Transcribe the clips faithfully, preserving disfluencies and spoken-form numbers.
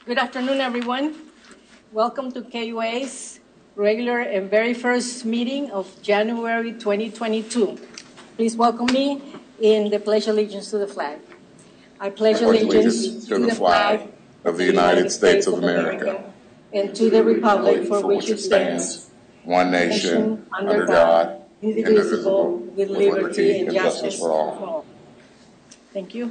Good afternoon, everyone. Welcome to K U A's regular and very first meeting of January twenty twenty-two. Please welcome me in the Pledge Allegiance to the flag. I pledge allegiance to the flag of the United States of America and to the republic for which it stands, one nation, under God, indivisible, with liberty and justice for all. Thank you.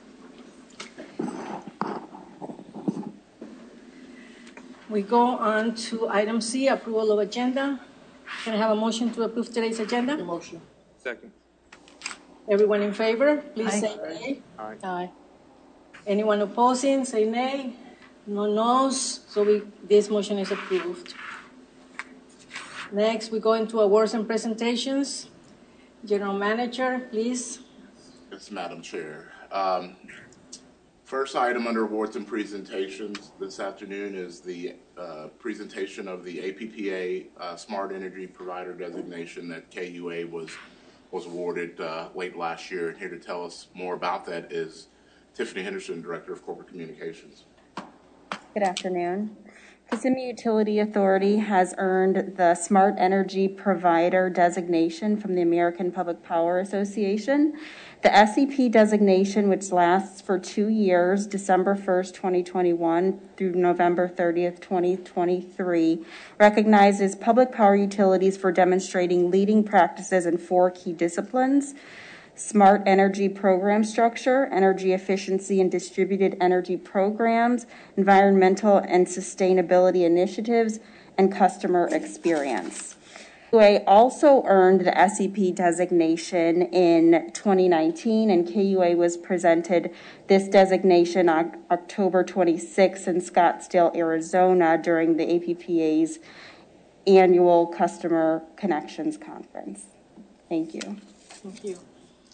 We go on to item C, approval of agenda. Can I have a motion to approve today's agenda? The motion. Second. Everyone in favor, please Aye. say nay. Aye. Aye. Anyone opposing, say nay. No no's, so we, this motion is approved. Next, we go into awards and presentations. General Manager, please. Yes, Madam Chair. Um, first item under awards and presentations this afternoon is the uh, presentation of the A P P A uh, Smart Energy Provider designation that K U A was was awarded uh, late last year. And here to tell us more about that is Tiffany Henderson, Director of Corporate Communications. Good afternoon. Kissimmee Utility Authority has earned the Smart Energy Provider designation from the American Public Power Association. The S E P designation, which lasts for two years, December first, twenty twenty-one through November thirtieth, twenty twenty-three, recognizes public power utilities for demonstrating leading practices in four key disciplines: smart energy program structure, energy efficiency and distributed energy programs, environmental and sustainability initiatives, and customer experience. K U A also earned the S E P designation in twenty nineteen, and K U A was presented this designation on October twenty-sixth in Scottsdale, Arizona during the A P P A's annual Customer Connections Conference. Thank you. Thank you.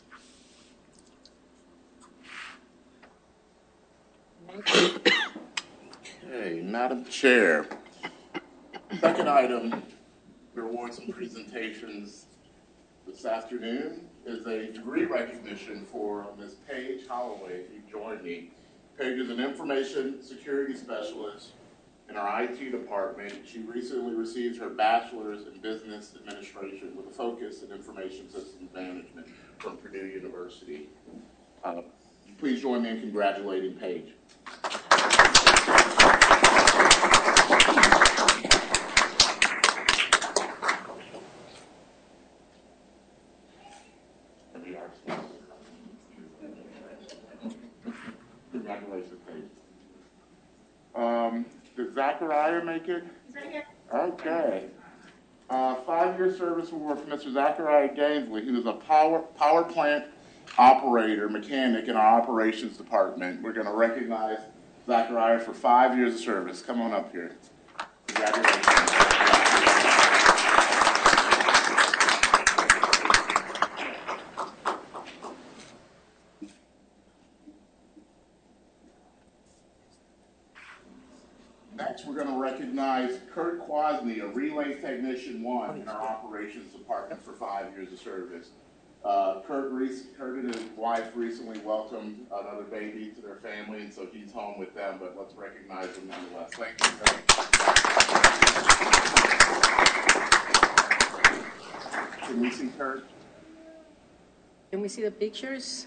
Okay, Madam Chair. Second item for awards and presentations this afternoon is a degree recognition for Miz Paige Holloway, if you join me. Paige is an information security specialist in our I T department. She recently received her bachelor's in business administration with a focus in information systems management from Purdue University. Uh, please join me in congratulating Paige. Congratulations, Paige. Um, did Zachariah make it? He's right here. Okay. Uh, five-year service award for Mister Zachariah Gainsley. He was a power power plant operator, mechanic in our operations department. We're going to recognize Zachariah for five years of service. Come on up here. Congratulations. Next, we're going to recognize Kurt Quasney, a relay technician one in our operations department for five years of service. Uh, Kurt, Kurt and his wife recently welcomed another baby to their family, and so he's home with them, but let's recognize him nonetheless. Thank you, Kurt. Can we see Kurt? Can we see the pictures?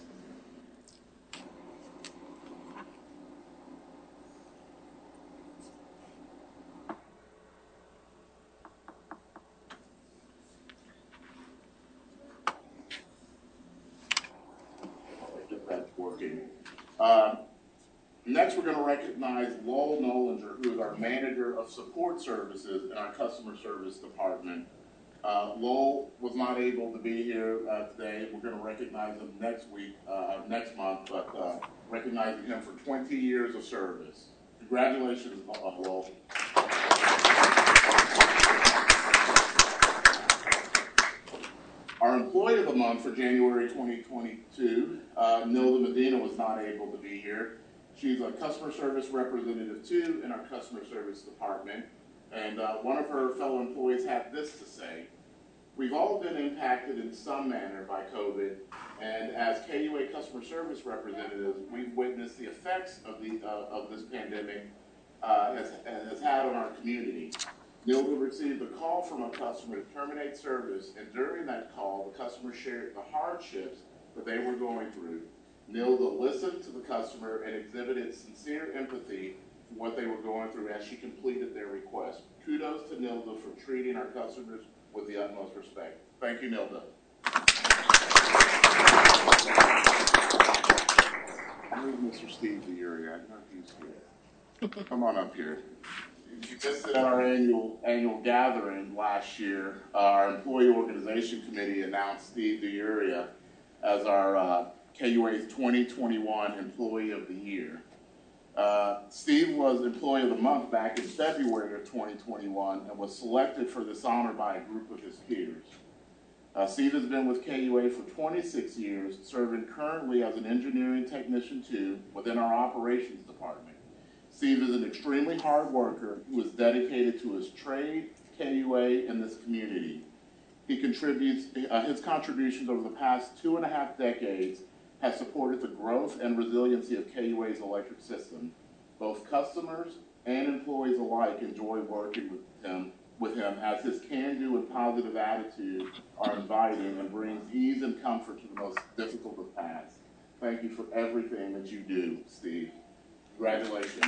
Uh, next, we're going to recognize Lowell Nolinger, who is our Manager of Support Services in our Customer Service Department. Uh, Lowell was not able to be here uh, today. We're going to recognize him next week, uh, next month, but uh, recognizing him for twenty years of service. Congratulations, uh, Lowell. Our Employee of the Month for January twenty twenty-two, uh, Nilda Medina was not able to be here. She's a customer service representative two in our customer service department. And uh, one of her fellow employees had this to say: we've all been impacted in some manner by COVID, and as K U A customer service representatives, we've witnessed the effects of, the, uh, of this pandemic uh, has, has had on our community. Nilda received a call from a customer to terminate service, and during that call, the customer shared the hardships that they were going through. Nilda listened to the customer and exhibited sincere empathy for what they were going through as she completed their request. Kudos to Nilda for treating our customers with the utmost respect. Thank you, Nilda. Where's Mister Steve DeUria? I know he's here. Come on up here. You missed it at our annual annual gathering last year. Uh, our employee organization committee announced Steve DeUria as our uh, K U A's twenty twenty-one Employee of the Year. Uh, Steve was Employee of the Month back in February of twenty twenty-one and was selected for this honor by a group of his peers. Uh, Steve has been with K U A for twenty-six years, serving currently as an engineering technician two within our operations department. Steve is an extremely hard worker who is dedicated to his trade, K U A, and this community. He contributes, uh, his contributions over the past two and a half decades has supported the growth and resiliency of K U A's electric system. Both customers and employees alike enjoy working with him, with him as his can-do and positive attitude are inviting and brings ease and comfort to the most difficult of tasks. Thank you for everything that you do, Steve. Congratulations.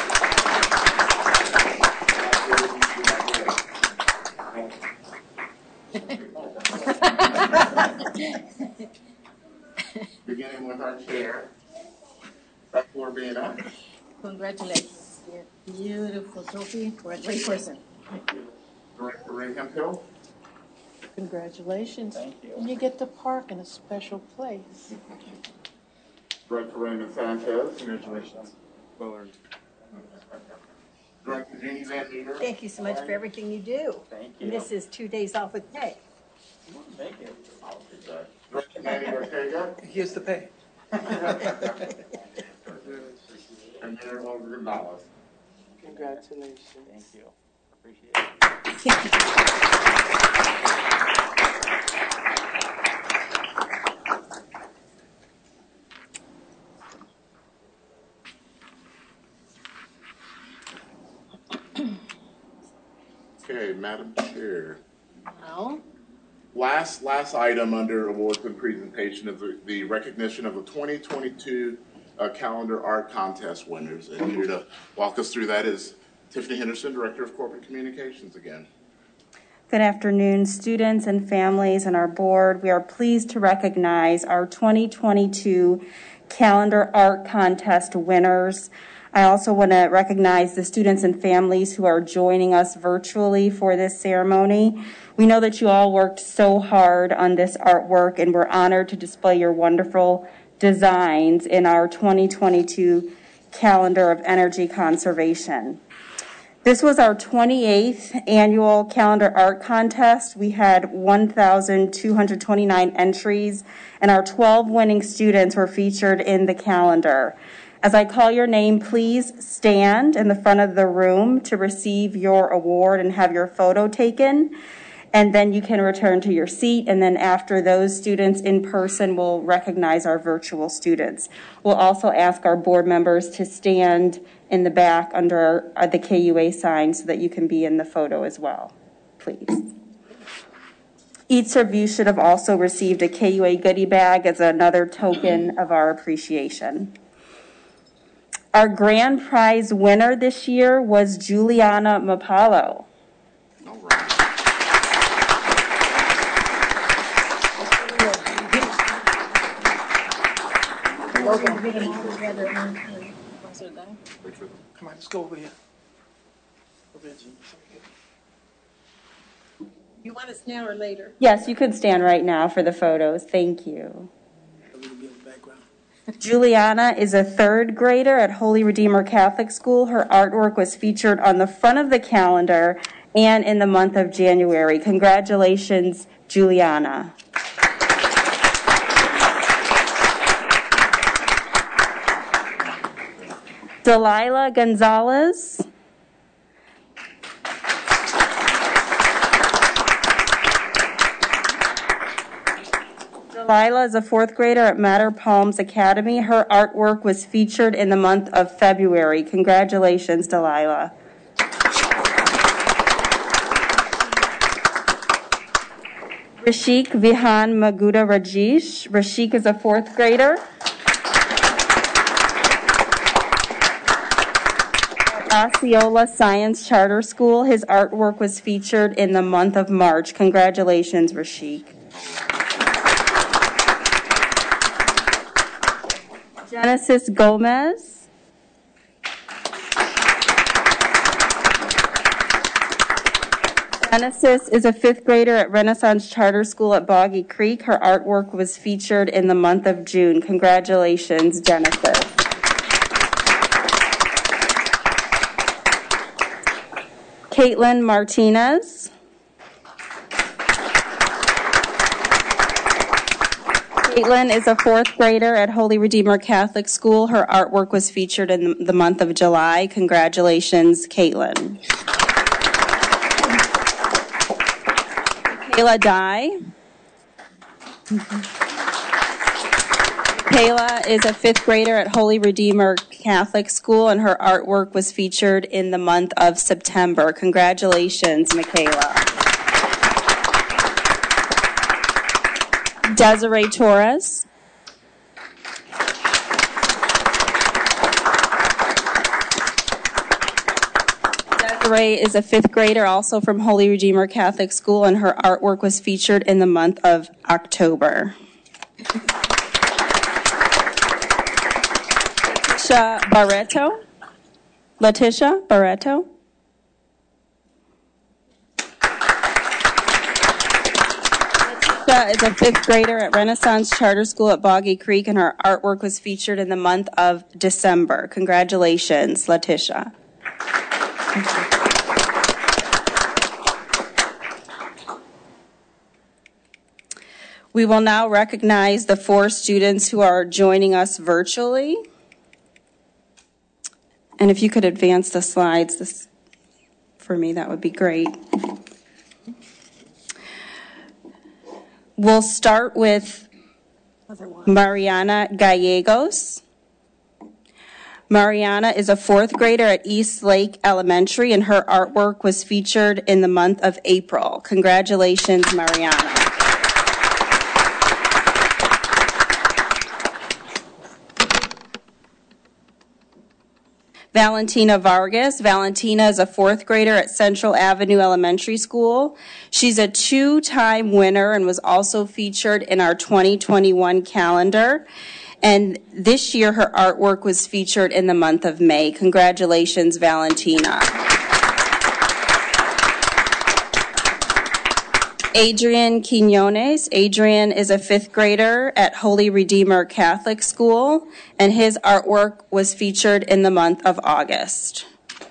Beginning with our chair, thank you for being up. Congratulations. Beautiful trophy for a great person. Thank you. Director Ray Hemphill. Congratulations. Thank you. And you get to park in a special place. Director Raymond Sanchez. Congratulations. Well earned. Director Jeannie Van Meter. Thank you so much for everything you do. Thank you. And this is two days off with pay. Thank you. I'll do that. Director Manny Ortega. Here's the pay. And Mayor Olga Gonzalez. Congratulations. Thank you. Appreciate it. Okay, Madam Chair. Now, Last last item under awards and presentation is the, the recognition of the twenty twenty-two uh, calendar art contest winners. And here to walk us through that is Tiffany Henderson, Director of Corporate Communications again. Good afternoon, students and families and our board. We are pleased to recognize our twenty twenty-two calendar art contest winners. I also want to recognize the students and families who are joining us virtually for this ceremony. We know that you all worked so hard on this artwork, and we're honored to display your wonderful designs in our twenty twenty-two calendar of energy conservation. This was our twenty-eighth annual calendar art contest. We had one thousand two hundred twenty-nine entries, and our twelve winning students were featured in the calendar. As I call your name, please stand in the front of the room to receive your award and have your photo taken. And then you can return to your seat. And then after those students in person, we'll recognize our virtual students. We'll also ask our board members to stand in the back under our, the K U A sign so that you can be in the photo as well, please. Each of you should have also received a K U A goodie bag as another token of our appreciation. Our grand prize winner this year was Juliana Mapalo. All right. welcome. Get them all together. Once they're done. Come on, let's go over here. Over here, Jean. You want us now or later? Yes, you could stand right now for the photos. Thank you. A little bit of background. Juliana is a third grader at Holy Redeemer Catholic School. Her artwork was featured on the front of the calendar and in the month of January. Congratulations, Juliana. Delilah Gonzalez. Delilah is a fourth grader at Matter Palms Academy. Her artwork was featured in the month of February. Congratulations, Delilah. Rashik Vihan Maguda Rajesh. Rashik is a fourth grader. Osceola Science Charter School. His artwork was featured in the month of March. Congratulations, Rashik. Genesis Gomez. Genesis is a fifth grader at Renaissance Charter School at Boggy Creek. Her artwork was featured in the month of June. Congratulations, Genesis. Caitlin Martinez. Caitlin is a fourth grader at Holy Redeemer Catholic School. Her artwork was featured in the month of July. Congratulations, Caitlin. Kayla Dye. Kayla is a fifth grader at Holy Redeemer Catholic School, and her artwork was featured in the month of September. Congratulations, Michaela. Desiree Torres. Desiree is a fifth grader also from Holy Redeemer Catholic School, and her artwork was featured in the month of October. Letitia Barreto. Letitia Barreto. Letitia is a fifth grader at Renaissance Charter School at Boggy Creek, and her artwork was featured in the month of December. Congratulations, Letitia. We will now recognize the four students who are joining us virtually. And if you could advance the slides this, for me, that would be great. We'll start with Mariana Gallegos. Mariana is a fourth grader at East Lake Elementary, and her artwork was featured in the month of April. Congratulations, Mariana. Valentina Vargas. Valentina is a fourth grader at Central Avenue Elementary School. She's a two-time winner and was also featured in our twenty twenty-one calendar. And this year, her artwork was featured in the month of May. Congratulations, Valentina. Adrian Quinones. Adrian is a fifth grader at Holy Redeemer Catholic School, and his artwork was featured in the month of August.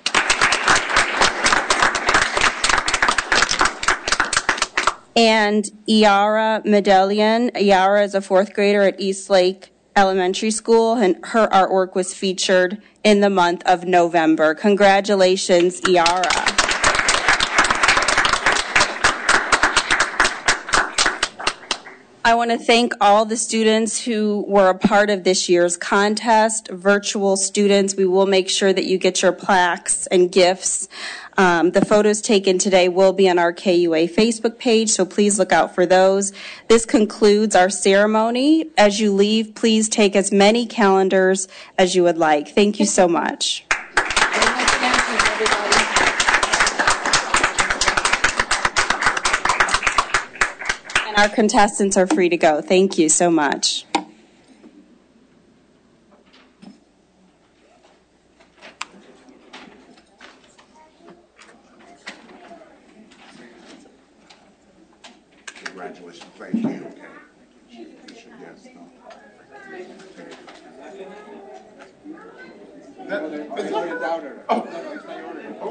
And Iara Medallion. Iara is a fourth grader at East Lake Elementary School, and her artwork was featured in the month of November. Congratulations, Iara. I want to thank all the students who were a part of this year's contest, virtual students. We will make sure that you get your plaques and gifts. Um, the photos taken today will be on our K U A Facebook page, so please look out for those. This concludes our ceremony. As you leave, please take as many calendars as you would like. Thank you so much. Our contestants are free to go. Thank you so much. Congratulations. Thank you. Okay. Yes. Oh.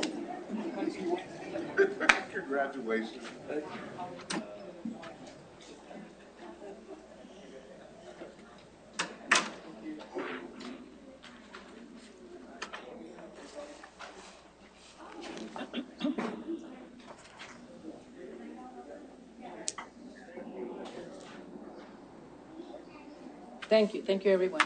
Congratulations. Thank you. Thank you, everyone.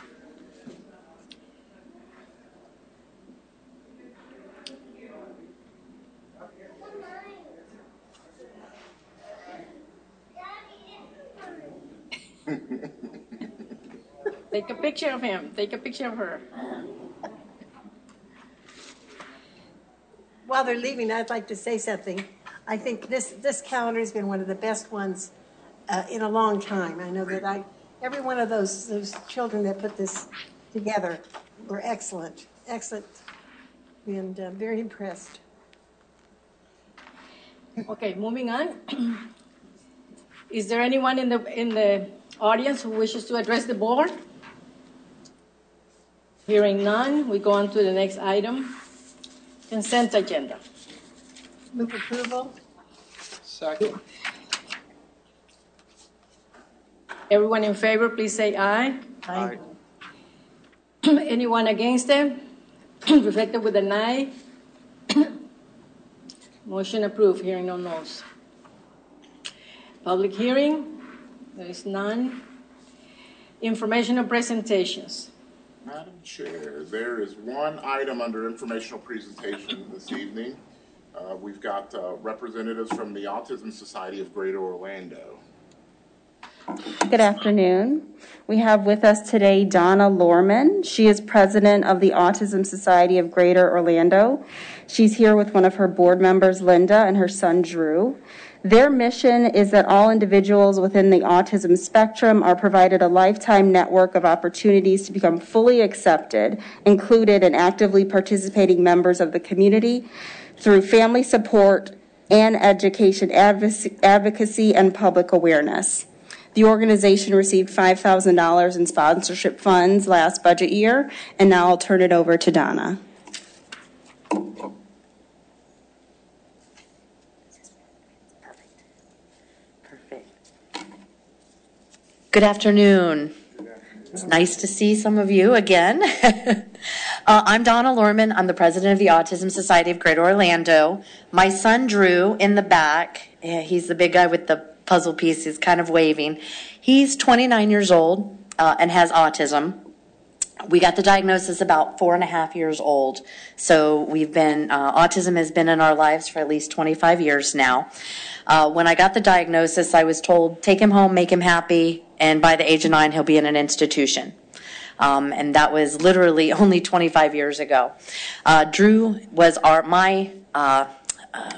Take a picture of him. Take a picture of her. While they're leaving, I'd like to say something. I think this, this calendar has been one of the best ones uh, in a long time. I know that I, every one of those, those children that put this together were excellent, excellent, and uh, very impressed. Okay, moving on. Is there anyone in the in the audience who wishes to address the board? Hearing none, we go on to the next item. Consent agenda. Move approval. Second. Everyone in favor, please say aye. Aye. Anyone against it? Reflected with an aye. Motion approved. Hearing no noes. Public hearing. There is none. Informational presentations. Madam Chair, there is one item under informational presentation this evening. Uh, we've got uh, representatives from the Autism Society of Greater Orlando. Good afternoon. We have with us today Donna Lorman. She is president of the Autism Society of Greater Orlando. She's here with one of her board members, Linda, and her son, Drew. Their mission is that all individuals within the autism spectrum are provided a lifetime network of opportunities to become fully accepted, included, and actively participating members of the community through family support and education advocacy and public awareness. The organization received five thousand dollars in sponsorship funds last budget year, and now I'll turn it over to Donna. Good afternoon. It's nice to see some of you again. uh, I'm Donna Lorman. I'm the president of the Autism Society of Greater Orlando. My son, Drew, in the back, yeah, he's the big guy with the puzzle piece, he's kind of waving. He's twenty-nine years old uh, and has autism. We got the diagnosis about four and a half years old. So we've been, uh, autism has been in our lives for at least twenty-five years now. Uh, when I got the diagnosis, I was told, take him home, make him happy, and by the age of nine, he'll be in an institution. Um, and that was literally only twenty-five years ago. Uh, Drew was our my uh, uh,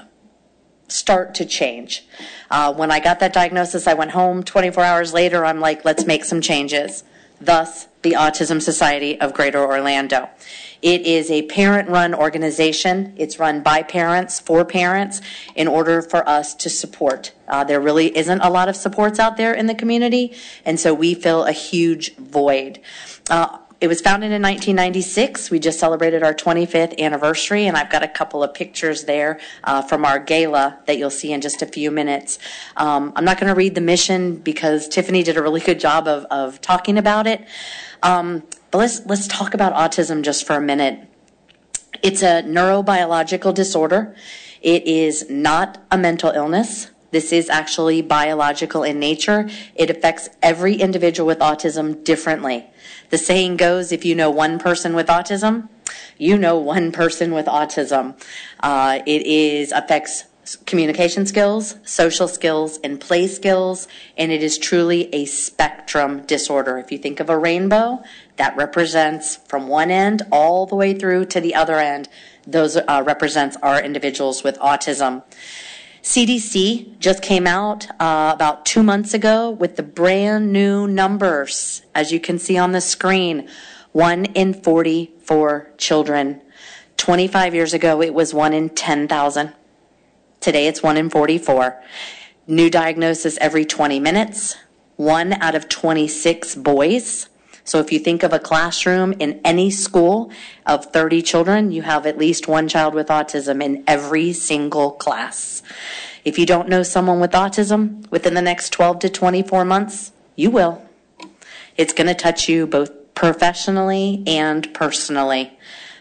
start to change. Uh, when I got that diagnosis, I went home. twenty-four hours later, I'm like, let's make some changes. Thus, the Autism Society of Greater Orlando. It is a parent-run organization. It's run by parents, for parents, in order for us to support. Uh, there really isn't a lot of supports out there in the community, and so we fill a huge void. Uh, it was founded in nineteen ninety-six. We just celebrated our twenty-fifth anniversary, and I've got a couple of pictures there uh, from our gala that you'll see in just a few minutes. Um, I'm not going to read the mission because Tiffany did a really good job of, of talking about it. Um, but let's let's talk about autism just for a minute. It's a neurobiological disorder. It is not a mental illness. This is actually biological in nature. It affects every individual with autism differently. The saying goes, if you know one person with autism, you know one person with autism. Uh, it is affects communication skills, social skills, and play skills, and it is truly a spectrum disorder. If you think of a rainbow, that represents from one end all the way through to the other end. Those uh, represents our individuals with autism. C D C just came out uh, about two months ago with the brand new numbers, as you can see on the screen. One in forty-four children. twenty-five years ago, it was one in ten thousand. Today, it's one in forty-four. New diagnosis every twenty minutes. One out of twenty-six boys. So if you think of a classroom in any school of thirty children, you have at least one child with autism in every single class. If you don't know someone with autism within the next twelve to twenty-four months, you will. It's going to touch you both professionally and personally.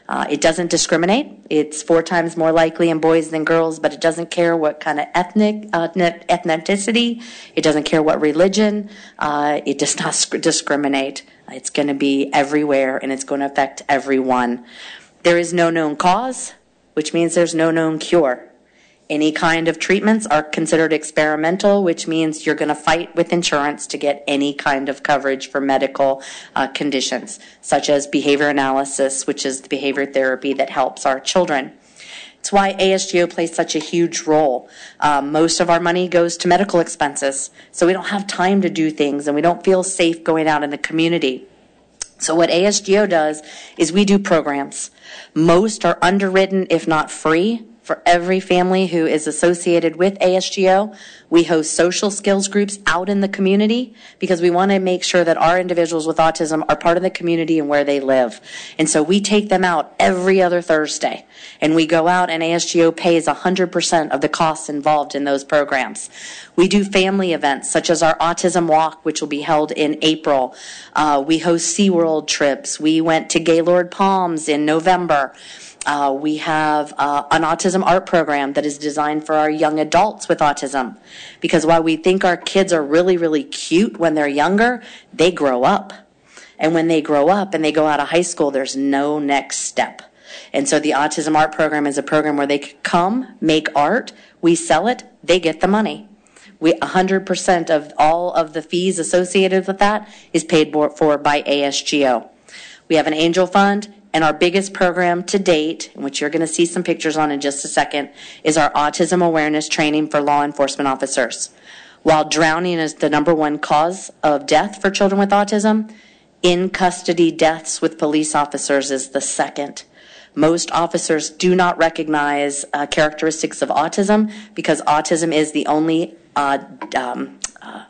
Uh, it doesn't discriminate. It's four times more likely in boys than girls, but it doesn't care what kind of ethnic uh, ethnicity. It doesn't care what religion. Uh, it does not sc- discriminate. It's going to be everywhere, and it's going to affect everyone. There is no known cause, which means there's no known cure. Any kind of treatments are considered experimental, which means you're going to fight with insurance to get any kind of coverage for medical uh, conditions, such as behavior analysis, which is the behavior therapy that helps our children. It's why A S G O plays such a huge role. Um, most of our money goes to medical expenses, so we don't have time to do things, and we don't feel safe going out in the community. So what A S G O does is we do programs. Most are underwritten, if not free, for every family who is associated with A S G O. We host social skills groups out in the community because we want to make sure that our individuals with autism are part of the community and where they live. And so we take them out every other Thursday. And we go out and A S G O pays one hundred percent of the costs involved in those programs. We do family events such as our Autism Walk, which will be held in April. Uh, we host SeaWorld trips. We went to Gaylord Palms in November. Uh, we have uh, an autism art program that is designed for our young adults with autism. Because while we think our kids are really, really cute when they're younger, they grow up. And when they grow up and they go out of high school, there's no next step. And so the autism art program is a program where they can come, make art, we sell it, they get the money. We, one hundred percent of all of the fees associated with that is paid for by A S G O. We have an angel fund. And our biggest program to date, which you're going to see some pictures on in just a second, is our autism awareness training for law enforcement officers. While drowning is the number one cause of death for children with autism, in custody deaths with police officers is the second. Most officers do not recognize uh, characteristics of autism because autism is the only uh, um, uh,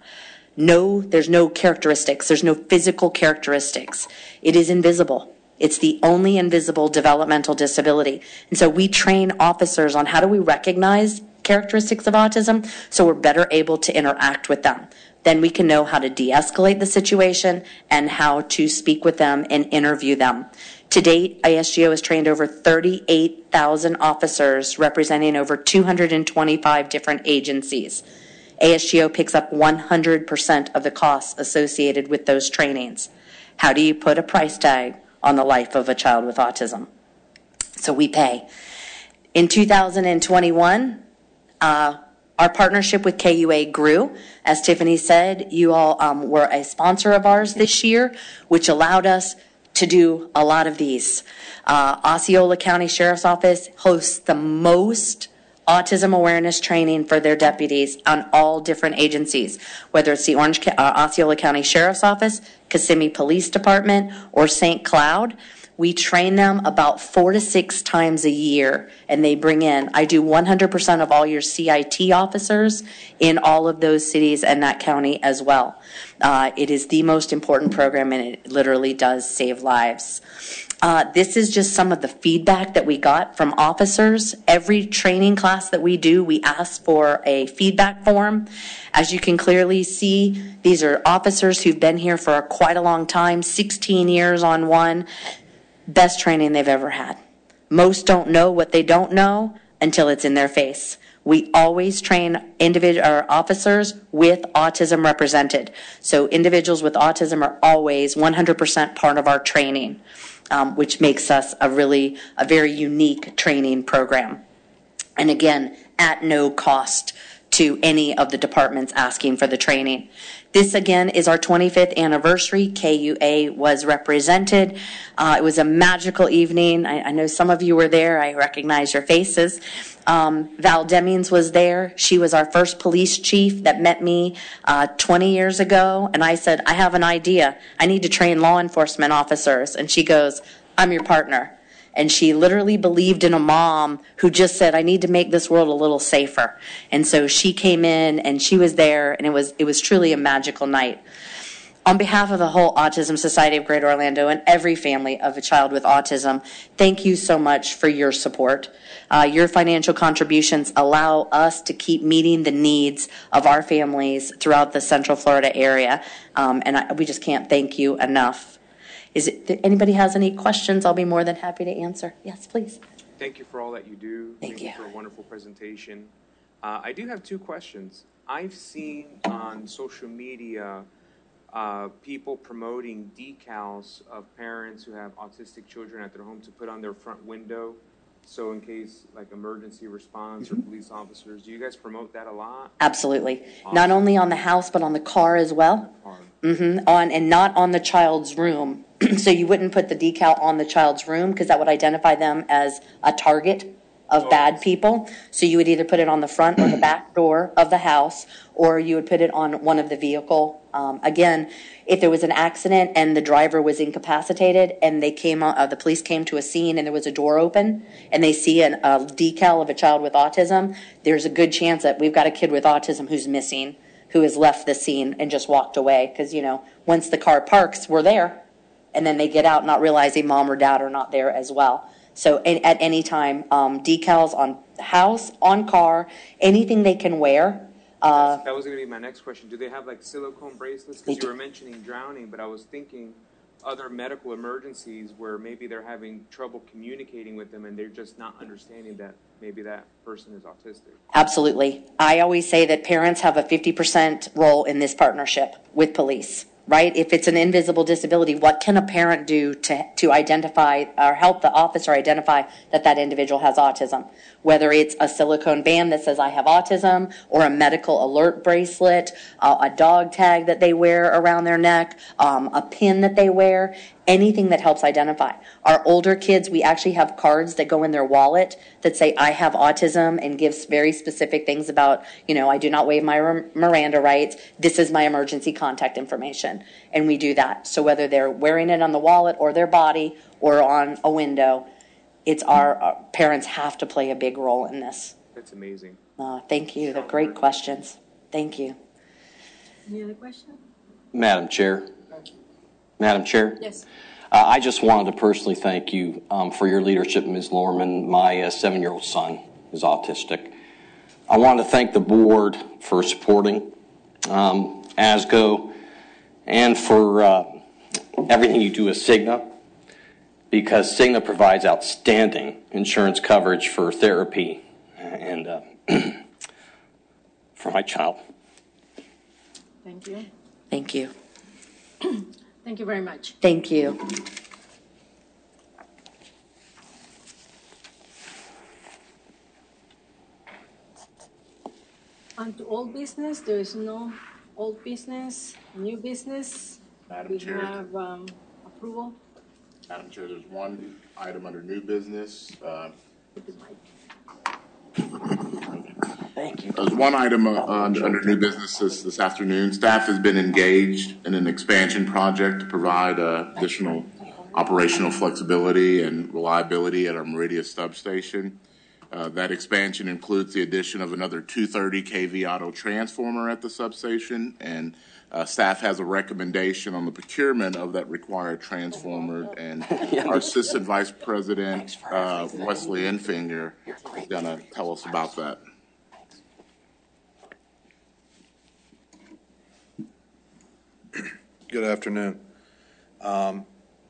no, there's no characteristics. There's no physical characteristics. It is invisible. It's the only invisible developmental disability. And so we train officers on how do we recognize characteristics of autism so we're better able to interact with them. Then we can know how to de-escalate the situation and how to speak with them and interview them. To date, A S G O has trained over thirty-eight thousand officers representing over two hundred twenty-five different agencies. A S G O picks up one hundred percent of the costs associated with those trainings. How do you put a price tag on the life of a child with autism? So we pay. In two thousand twenty-one, uh, our partnership with K U A grew. As Tiffany said, you all um, were a sponsor of ours this year, which allowed us to do a lot of these. Uh, Osceola County Sheriff's Office hosts the most autism awareness training for their deputies on all different agencies, whether it's the Orange, uh, Osceola County Sheriff's Office, Kissimmee Police Department, or Saint Cloud. We train them about four to six times a year, and they bring in, I do one hundred percent of all your C I T officers in all of those cities and that county as well. Uh, it is the most important program, and it literally does save lives. Uh, this is just some of the feedback that we got from officers. Every training class that we do, we ask for a feedback form. As you can clearly see, these are officers who've been here for quite a long time, sixteen years on one. Best training they've ever had. Most don't know what they don't know until it's in their face. We always train individual or officers with autism represented. So individuals with autism are always one hundred percent part of our training, um, which makes us a really, a very unique training program. And again, at no cost to any of the departments asking for the training. This, again, is our twenty-fifth anniversary. K U A was represented. Uh, it was a magical evening. I, I know some of you were there. I recognize your faces. Um, Val Demings was there. She was our first police chief that met me uh, twenty years ago. And I said, I have an idea. I need to train law enforcement officers. And she goes, I'm your partner. And she literally believed in a mom who just said, I need to make this world a little safer. And so she came in and she was there, and it was it was truly a magical night. On behalf of the whole Autism Society of Greater Orlando and every family of a child with autism, thank you so much for your support. Uh, your financial contributions allow us to keep meeting the needs of our families throughout the Central Florida area, um, and I, we just can't thank you enough. Is it, anybody has any questions? I'll be more than happy to answer. Yes, please. Thank you for all that you do. Thank Thank you you. for a wonderful presentation. Uh, I do have two questions. I've seen on social media uh, people promoting decals of parents who have autistic children at their home to put on their front window. So in case like emergency response or police officers, do you guys promote that a lot? Absolutely. Awesome. Not only on the house, but on the car as well. Hard. Mm-hmm. On and not on the child's room. So you wouldn't put the decal on the child's room because that would identify them as a target of Oh. bad people. So you would either put it on the front or the back door of the house, or you would put it on one of the vehicle. Um, again, if there was an accident and the driver was incapacitated and they came, uh, the police came to a scene and there was a door open and they see an, a decal of a child with autism, there's a good chance that we've got a kid with autism who's missing, who has left the scene and just walked away. Because, you know, once the car parks, we're there. And then they get out not realizing mom or dad are not there as well. So at any time, um, decals on the house, on car, anything they can wear. Uh, that was going to be my next question. Do they have like silicone bracelets? They Because do. you were mentioning drowning, but I was thinking other medical emergencies where maybe they're having trouble communicating with them and they're just not understanding that maybe that person is autistic. Absolutely. I always say that parents have a fifty percent role in this partnership with police, right? If it's an invisible disability, what can a parent do to, to identify or help the officer identify that that individual has autism? Whether it's a silicone band that says I have autism, or a medical alert bracelet, uh, a dog tag that they wear around their neck, um, a pin that they wear, anything that helps identify. Our older kids, we actually have cards that go in their wallet that say I have autism and gives very specific things about, you know, I do not waive my Miranda rights. This is my emergency contact information. And we do that. So whether they're wearing it on the wallet or their body or on a window, it's our, our parents have to play a big role in this. That's amazing. Uh, thank you. They're great questions. Thank you. Any other question? Madam Chair. Madam Chair. Yes. Uh, I just wanted to personally thank you um, for your leadership, Miz Lorman. My uh, seven-year-old son is autistic. I want to thank the board for supporting um, A S G O and for uh, everything you do at Cigna, because Cigna provides outstanding insurance coverage for therapy and uh, for my child. Thank you. Thank you. Thank you very much. Thank you. On to old business. There is no old business, new business. Madam We Chair. have um, approval. Madam Chair, there's one item under new business. Uh, Thank you. There's one item uh, under under new business this, this afternoon. Staff has been engaged in an expansion project to provide uh, additional operational flexibility and reliability at our Meridia substation. Uh, that expansion includes the addition of another two thirty K V auto transformer at the substation, and uh, staff has a recommendation on the procurement of that required transformer, and our Assistant Vice President, uh, Wesley Enfinger, is going to tell us about that. Good afternoon. Um,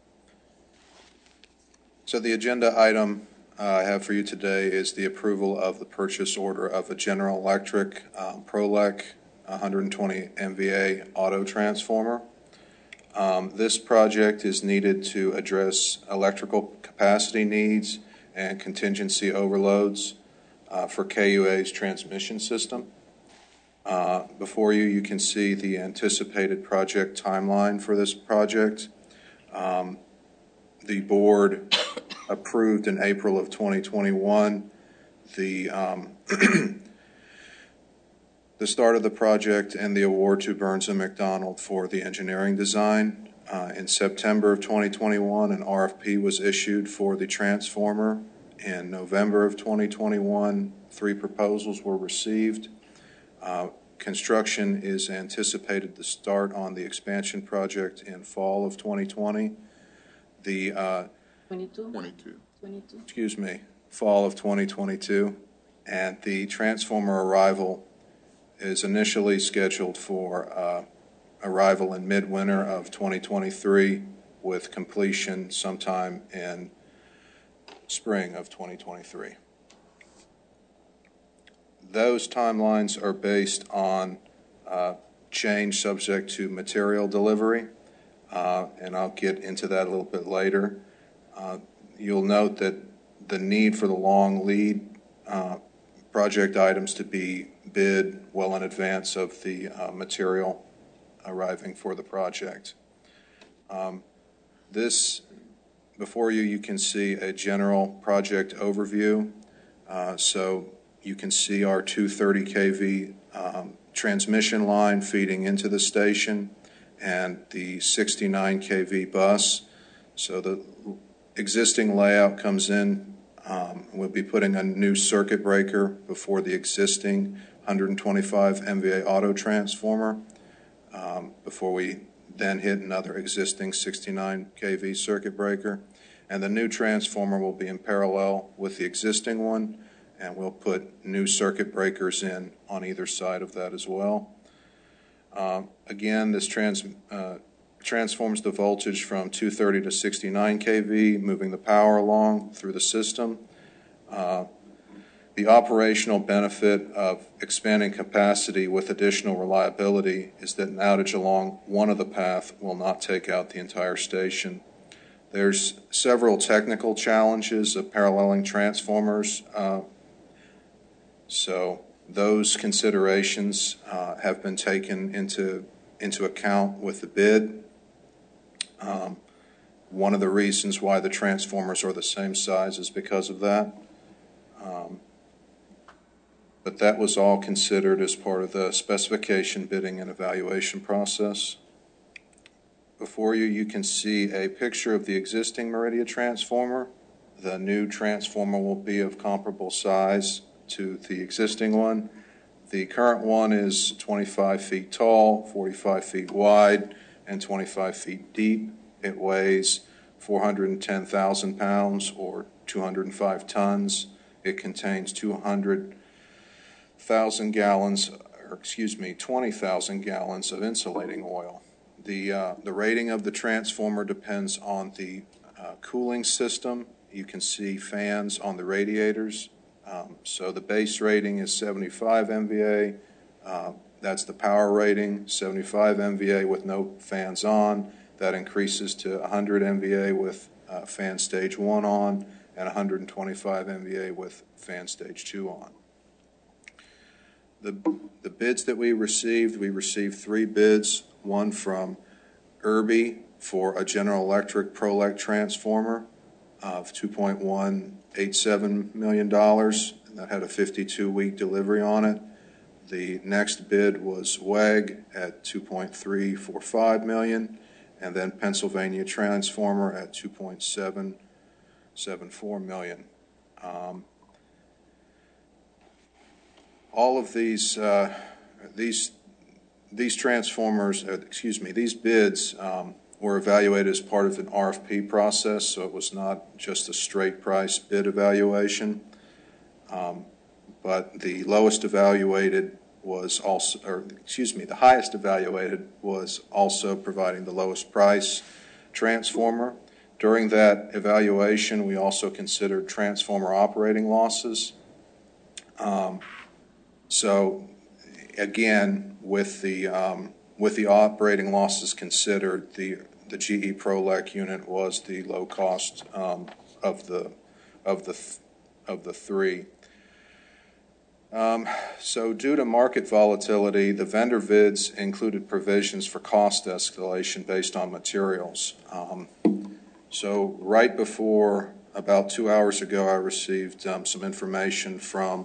so the agenda item uh, I have for you today is the approval of the purchase order of a General Electric um, Prolec one hundred twenty M V A auto transformer. Um, this project is needed to address electrical capacity needs and contingency overloads uh, for K U A's transmission system. Uh, before you, you can see the anticipated project timeline for this project. Um, the board approved in April of twenty twenty-one the um, the start of the project and the award to Burns and McDonnell for the engineering design. Uh, in September of twenty twenty-one, an R F P was issued for the transformer. In November of twenty twenty-one, three proposals were received. Uh, construction is anticipated to start on the expansion project in fall of twenty twenty. The uh, twenty-two? twenty-two. twenty-two. excuse me, fall of twenty twenty-two, and the transformer arrival is initially scheduled for uh, arrival in midwinter of twenty twenty-three with completion sometime in spring of twenty twenty-three. Those timelines are based on uh, change subject to material delivery, uh, and I'll get into that a little bit later. Uh, you'll note that the need for the long lead uh, project items to be bid well in advance of the uh, material arriving for the project. Um, this, before you, you can see a general project overview. Uh, so you can see our two thirty K V um, transmission line feeding into the station and the sixty-nine K V bus. So the existing layout comes in. Um, we'll be putting a new circuit breaker before the existing one twenty-five M V A auto transformer um, before we then hit another existing sixty-nine K V circuit breaker. And the new transformer will be in parallel with the existing one, and we'll put new circuit breakers in on either side of that as well. Uh, again, this trans, uh, transforms the voltage from two thirty to sixty-nine K V, moving the power along through the system. Uh, the operational benefit of expanding capacity with additional reliability is that an outage along one of the path will not take out the entire station. There's several technical challenges of paralleling transformers. Uh, so those considerations uh, have been taken into, into account with the bid. Um, one of the reasons why the transformers are the same size is because of that. Um, but that was all considered as part of the specification, bidding, and evaluation process. Before you, you can see a picture of the existing Meridia transformer. The new transformer will be of comparable size to the existing one. The current one is twenty-five feet tall, forty-five feet wide, and twenty-five feet deep. It weighs four hundred ten thousand pounds or two hundred five tons. It contains two hundred thousand gallons, or excuse me, twenty thousand gallons of insulating oil. The, uh, the rating of the transformer depends on the uh, cooling system. You can see fans on the radiators. Um, so the base rating is seventy-five M V A. Uh, that's the power rating, seventy-five M V A with no fans on. That increases to one hundred M V A with uh, fan stage one on and one hundred twenty-five M V A with fan stage two on. The, the bids that we received, we received three bids, one from Irby for a General Electric ProLec transformer of two point one eight seven million dollars, and that had a fifty-two week delivery on it. The next bid was W E G at two point three four five million dollars, and then Pennsylvania Transformer at two point seven seven four million dollars. Um, all of these uh, these these transformers, uh, excuse me, these bids um, were evaluated as part of an R F P process, so it was not just a straight price bid evaluation. Um, but the lowest evaluated was also, or excuse me, the highest evaluated was also providing the lowest price transformer. During that evaluation, we also considered transformer operating losses. Um, so again, with the um, with the operating losses considered, the the G E ProLec unit was the low cost um, of the of the th of the three. Um, so due to market volatility, the vendor bids included provisions for cost escalation based on materials. Um, so right before, about two hours ago, I received um, some information from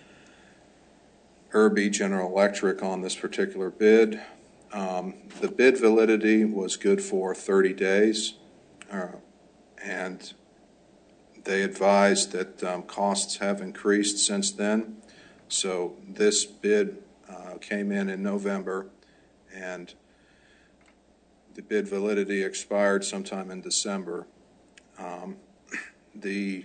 Irby General Electric on this particular bid. Um, the bid validity was good for thirty days, uh, and they advised that um, costs have increased since then. So this bid uh, came in in November, and the bid validity expired sometime in December. Um, the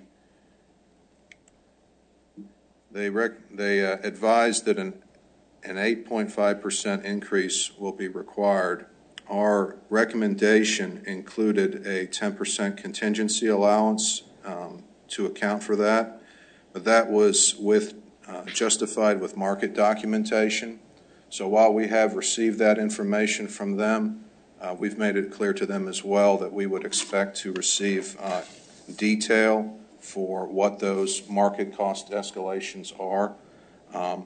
they rec they uh, advised that an an eight point five percent increase will be required our recommendation included a ten percent contingency allowance um, to account for that, but that was with uh, justified with market documentation. So while we have received that information from them, uh, we've made it clear to them as well that we would expect to receive uh, detail for what those market cost escalations are. Um,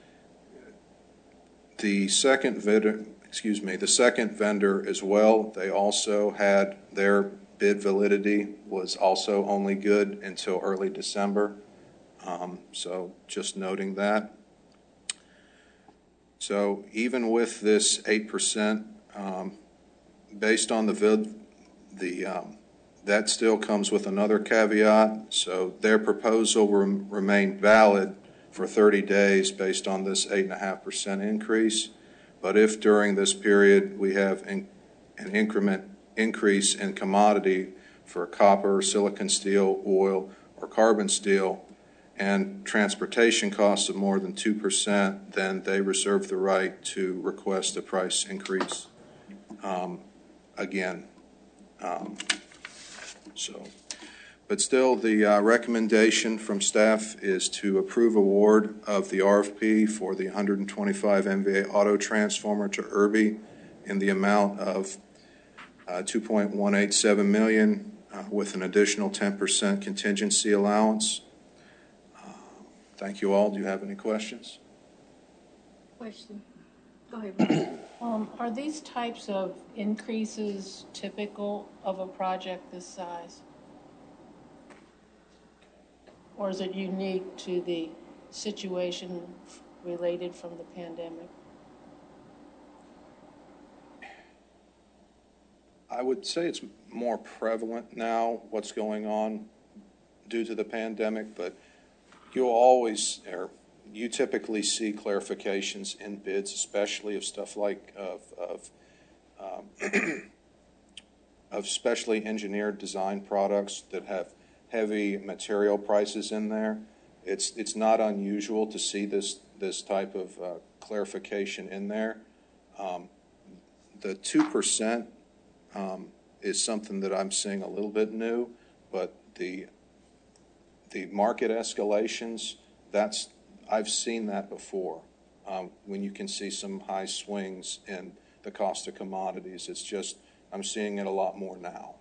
the second vendor, excuse me, the second vendor as well, they also had their bid validity was also only good until early December. Um, so just noting that. So even with this eight percent, um, based on the vid, the um, that still comes with another caveat. So their proposal rem remained valid for thirty days based on this eight point five percent increase. But if during this period we have in, an increment increase in commodity for copper, silicon steel, oil, or carbon steel, and transportation costs of more than two percent, then they reserve the right to request a price increase um, again. Um, so, but still, the uh, recommendation from staff is to approve award of the R F P for the one hundred twenty-five M V A auto transformer to Irby in the amount of uh, two point one eight seven million dollars uh, with an additional ten percent contingency allowance. Uh, thank you all. Do you have any questions? Question. Go ahead. Um, are these types of increases typical of a project this size? Or is it unique to the situation related from the pandemic? I would say it's more prevalent now, what's going on due to the pandemic, but you'll always, or you typically see clarifications in bids, especially of stuff like of, of, um, of specially engineered design products that have heavy material prices in there. It's, it's not unusual to see this, this type of uh, clarification in there. Um, the two percent Um, is something that I'm seeing a little bit new, but the the market escalations, that's I've seen that before. Um, when you can see some high swings in the cost of commodities, it's just I'm seeing it a lot more now.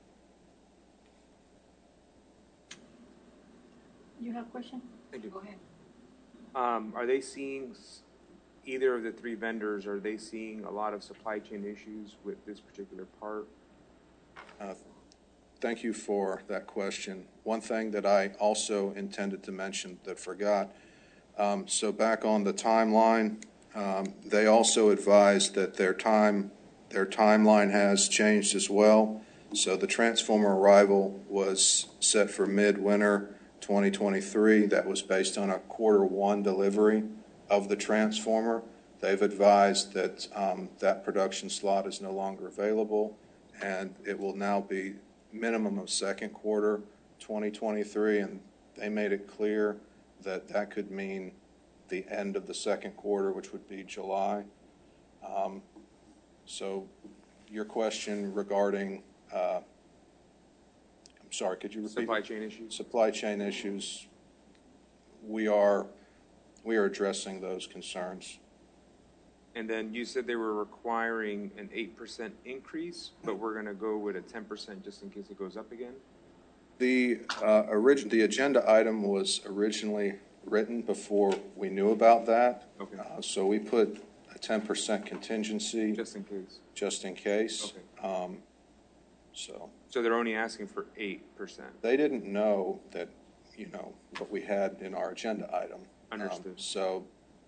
You have a question? I do. Go ahead. Um, are they seeing, either of the three vendors, are they seeing a lot of supply chain issues with this particular part? Uh, thank you for that question. One thing that I also intended to mention that forgot, um, so back on the timeline, um, they also advised that their time, their timeline has changed as well. So the transformer arrival was set for mid-winter twenty twenty-three. That was based on a quarter one delivery of the transformer. They've advised that um, that production slot is no longer available, and it will now be minimum of second quarter twenty twenty-three, and they made it clear that that could mean the end of the second quarter, which would be July. Um, so your question regarding, uh, I'm sorry, could you repeat? Supply chain issues? Supply chain issues, we are We are addressing those concerns. And then you said they were requiring an eight percent increase, but we're going to go with a ten percent just in case it goes up again? The, uh, origin, the agenda item was originally written before we knew about that. Okay. Uh, so we put a ten percent contingency. Just in case. Just in case. Okay. Um, so. So they're only asking for eight percent? They didn't know that, you know, what we had in our agenda item. Understood. Um, so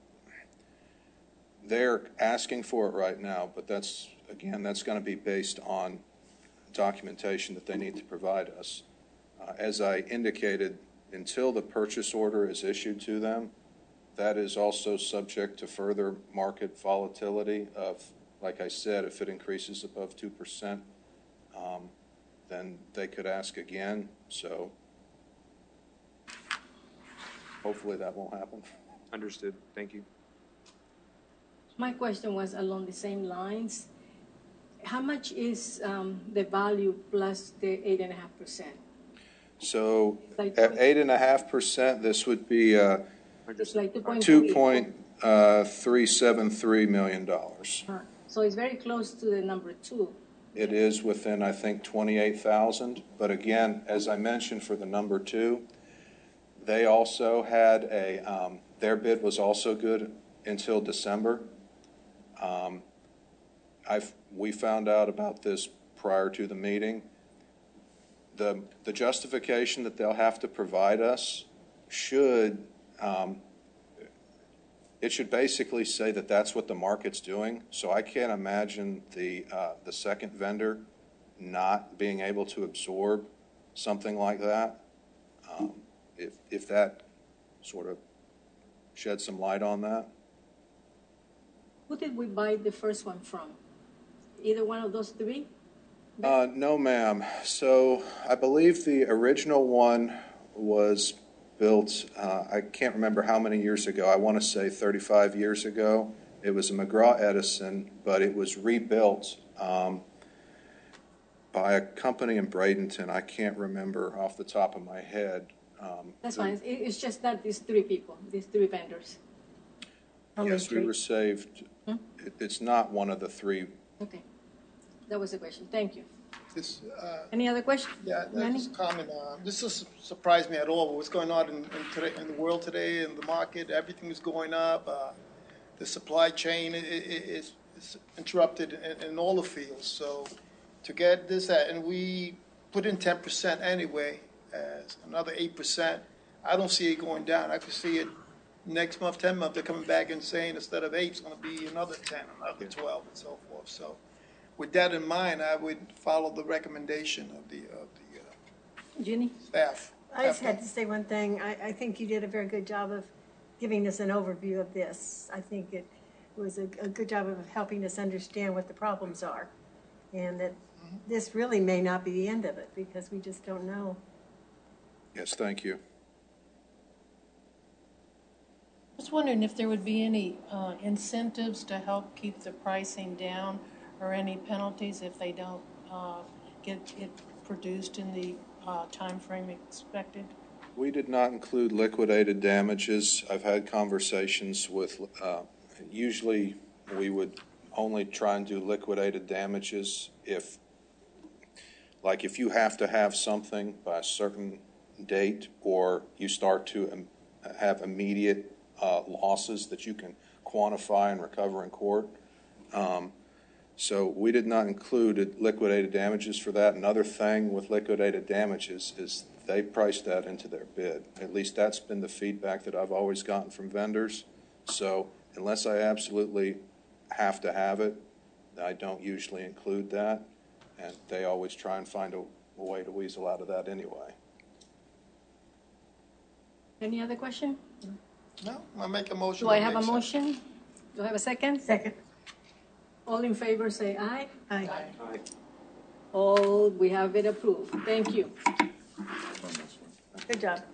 they're asking for it right now, but that's, again, that's going to be based on documentation that they need to provide us. Uh, as I indicated, until the purchase order is issued to them, that is also subject to further market volatility of, like I said, if it increases above two percent, um, then they could ask again. So hopefully that won't happen. Understood. Thank you. My question was along the same lines. how much is um, the value plus the eight and a half percent? So Like at eight and a half percent, this would be uh, It's like two point two point three seven three million dollars. Uh, So it's very close to the number two. It is within, I think, twenty-eight thousand. But again, as I mentioned for the number two, they also had a, um, their bid was also good until December. Um, I've, we found out about this prior to the meeting. The, the justification that they'll have to provide us should, um, it should basically say that that's what the market's doing. So I can't imagine the, uh, the second vendor not being able to absorb something like that. Um, if, if that sort of sheds some light on that. Who did we buy the first one from? Either one of those three? Uh, no, ma'am. So I believe the original one was built, uh, I can't remember how many years ago. I want to say thirty-five years ago. It was a McGraw Edison, but it was rebuilt um, by a company in Bradenton. I can't remember off the top of my head. Um, That's fine. It- It's just that these three people, these three vendors. Only Yes, we three. received, Hmm? it, it's not one of the three. Okay. That was the question. Thank you. This, uh, Any other questions? yeah, Manny? just a comment. Uh, this doesn't surprise me at all. What's going on in, in, today, in the world today, in the market, everything is going up. Uh, the supply chain i- i- is, is interrupted in, in all the fields. So to get this, at, and we put in ten percent anyway, as another eight percent. I don't see it going down. I could see it next month, ten month, they're coming back and saying instead of eight, it's going to be another ten, another twelve, and so forth. So, with that in mind, I would follow the recommendation of the of the uh, Ginny? staff. I just had to say one thing. I, I think you did a very good job of giving us an overview of this. I think it was a, a good job of helping us understand what the problems are, and that this really may not be the end of it because we just don't know. Yes, thank you. I was wondering if there would be any uh, incentives to help keep the pricing down or any penalties if they don't uh, get it produced in the uh, timeframe expected? We did not include liquidated damages. I've had conversations with, uh, usually we would only try and do liquidated damages if, like if you have to have something by a certain date or you start to um, have immediate uh, losses that you can quantify and recover in court. Um, so we did not include liquidated damages for that. Another thing with liquidated damages is they priced that into their bid. At least that's been the feedback that I've always gotten from vendors. So unless I absolutely have to have it, I don't usually include that. And they always try and find a, a way to weasel out of that anyway. Any other question? No, I make a motion. Do I to have a make motion? Do I have a second? Second. All in favor say aye. Aye. All, we have it approved. Thank you. Good job.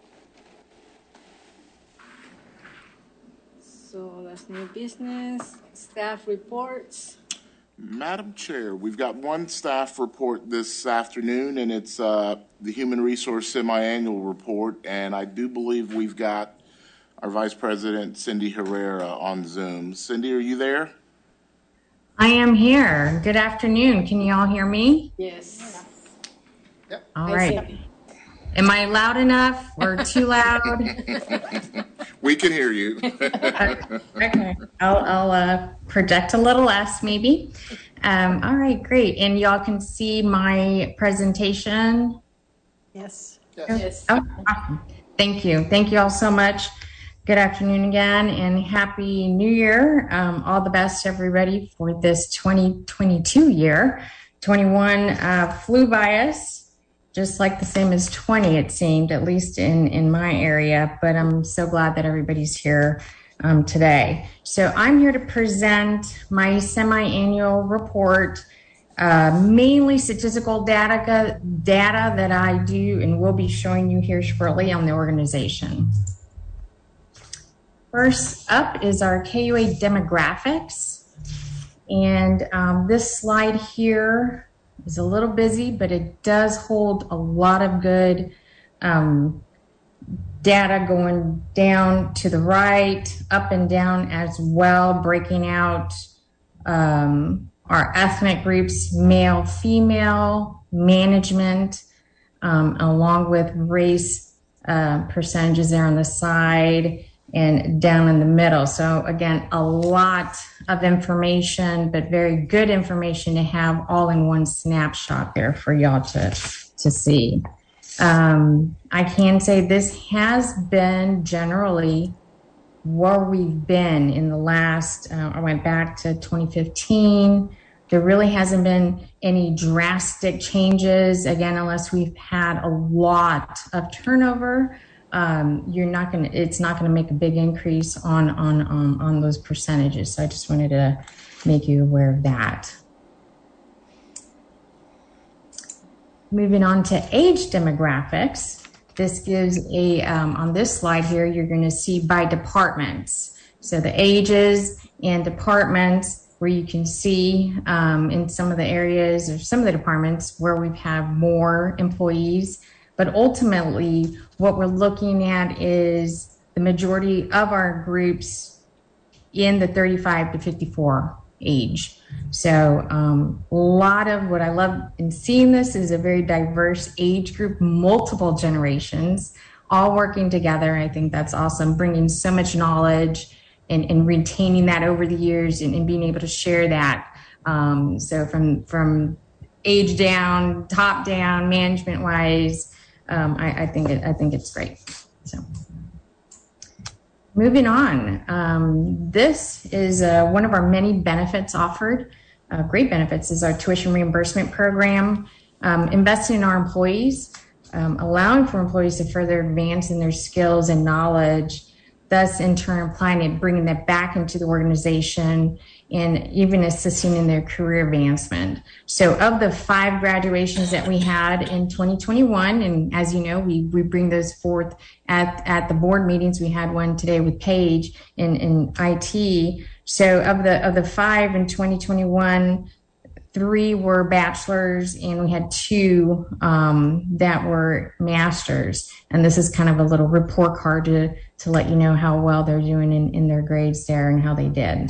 So that's new business, staff reports. Madam Chair, we've got one staff report this afternoon, and it's uh, the Human Resource Semi-Annual Report, and I do believe we've got our Vice President, Cindy Herrera, on Zoom. Cindy, are you there? I am here. Good afternoon. Can you all hear me? Yes. Yep. All I right. see. Am I loud enough or too loud? We can hear you. Okay. I'll, I'll uh, project a little less maybe. Um, all right, great. And y'all can see my presentation. Yes. Yes. Oh, awesome. Thank you. Thank you all so much. Good afternoon again and Happy New Year. Um, all the best to everybody for this twenty twenty-two year. twenty-one uh, flew by us, just like the same as twenty, it seemed, at least in, in my area. But I'm so glad that everybody's here um, today. So I'm here to present my semi-annual report, uh, mainly statistical data, data that I do and will be showing you here shortly on the organization. First up is our K U A demographics. And um, this slide here is a little busy, but it does hold a lot of good um, data going down to the right, up and down as well, breaking out um, our ethnic groups, male, female, management, um, along with race uh, percentages there on the side and down in the middle. So again, a lot of information, but very good information to have all in one snapshot there for y'all to, to see. Um, I can say this has been generally where we've been in the last, uh, I went back to twenty fifteen. There really hasn't been any drastic changes, again, unless we've had a lot of turnover. Um, you're not going to, it's not going to make a big increase on, on, on, on those percentages. So I just wanted to make you aware of that. Moving on to age demographics, this gives a, um, on this slide here, you're going to see by departments. So the ages and departments where you can see um, in some of the areas or some of the departments where we have more employees. But ultimately, what we're looking at is the majority of our groups in the thirty-five to fifty-four age. So um, a lot of what I love in seeing this is a very diverse age group, multiple generations, all working together. I think that's awesome, bringing so much knowledge and, and retaining that over the years and, and being able to share that. Um, so from, from age down, top down, management wise, um, I, I think it, I think it's great. So. Moving on, um, this is uh, one of our many benefits offered. Uh, great benefits is our tuition reimbursement program, um, investing in our employees, um, allowing for employees to further advance in their skills and knowledge, thus in turn applying it, bringing that back into the organization and even assisting in their career advancement. So of the five graduations that we had in twenty twenty-one, and as you know, we, we bring those forth at, at the board meetings. We had one today with Paige in, in I T. So of the, of the five in twenty twenty-one, three were bachelors and we had two um, that were masters. And this is kind of a little report card to, to let you know how well they're doing in, in their grades there and how they did.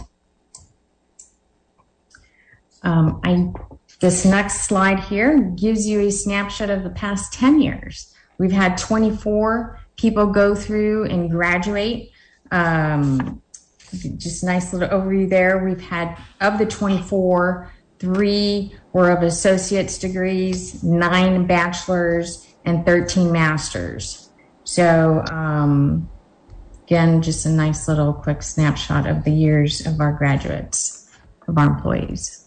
Um, I, this next slide here gives you a snapshot of the past ten years. We've had twenty-four people go through and graduate. Um, just a nice little overview there. We've had, of the twenty-four, three were of associate's degrees, nine bachelors, and thirteen masters. So um, again, just a nice little quick snapshot of the years of our graduates, of our employees.